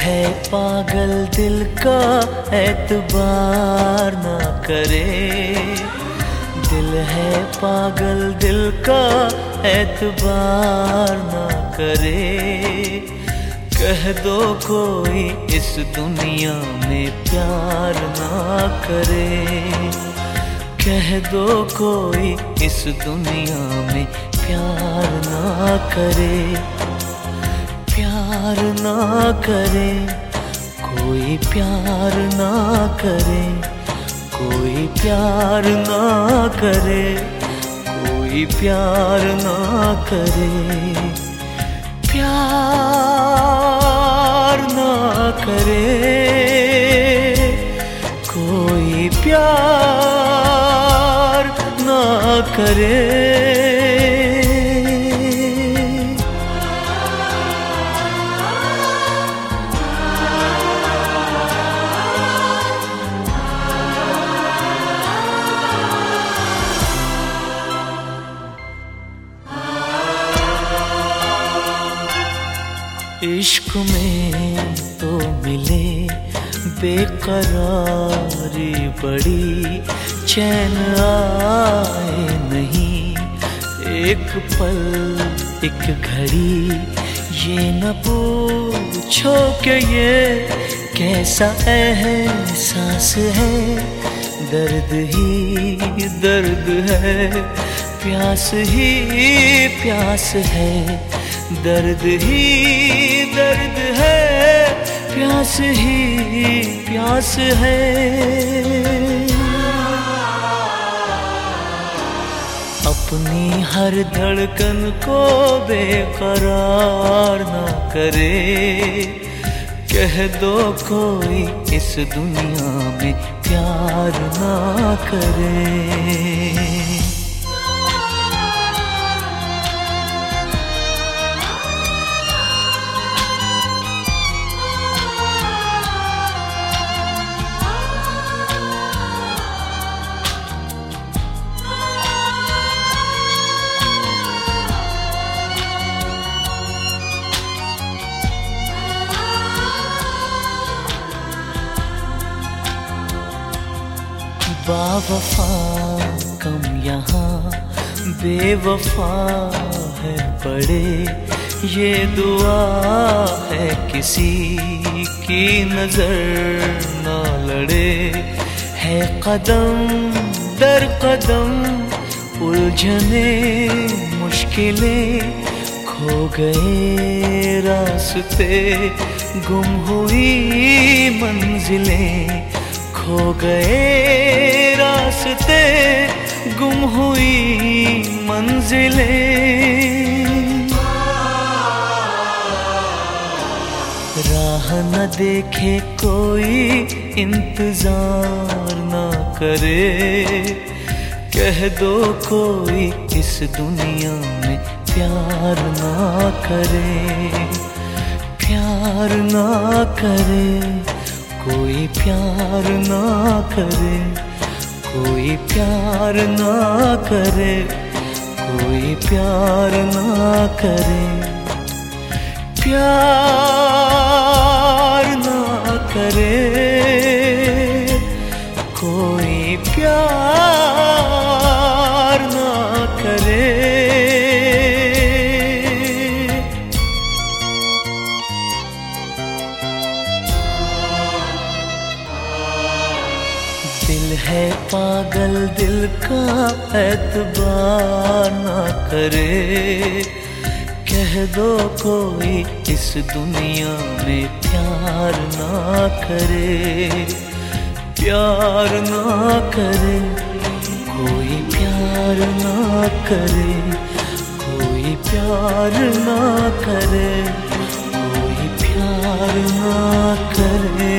है पागल दिल का एतबार ना करे। दिल है पागल दिल का एतबार ना करे। कह दो कोई इस दुनिया में प्यार ना करे। कह दो कोई इस दुनिया में प्यार ना करे। प्यार ना करे कोई, प्यार ना करे कोई, प्यार ना करे कोई, प्यार ना करे। प्यार ना करे कोई, प्यार ना करे। इश्क में तो मिले बेकरारी बड़ी, चैन आए नहीं एक पल एक घड़ी। ये न पूछो कि ये कैसा एहसास है, दर्द ही दर्द है, प्यास ही प्यास है। दर्द ही दर्द है, प्यास ही प्यास है। अपनी हर धड़कन को बेकरार ना करे। कह दो कोई इस दुनिया में प्यार ना करे। बावफा कम यहाँ बेवफा है बड़े। ये दुआ है किसी की नजर ना लड़े। है कदम दर कदम उलझने मुश्किलें, खो गए रास्ते गुम हुई मंजिलें। खो गए रास्ते गुम हुई मंजिलें। राह न देखे कोई इंतजार ना करे। कह दो कोई इस दुनिया में प्यार ना करे। प्यार ना करे कोई, प्यार ना करे कोई, प्यार ना करे कोई, प्यार ना करे। प्यार ना करे कोई, प्यार ना करे। दिल है पागल दिल का एतबार ना करे। कह दो कोई इस दुनिया में प्यार ना करे। प्यार ना करे कोई, प्यार ना करे कोई, प्यार ना करे कोई, प्यार ना करे।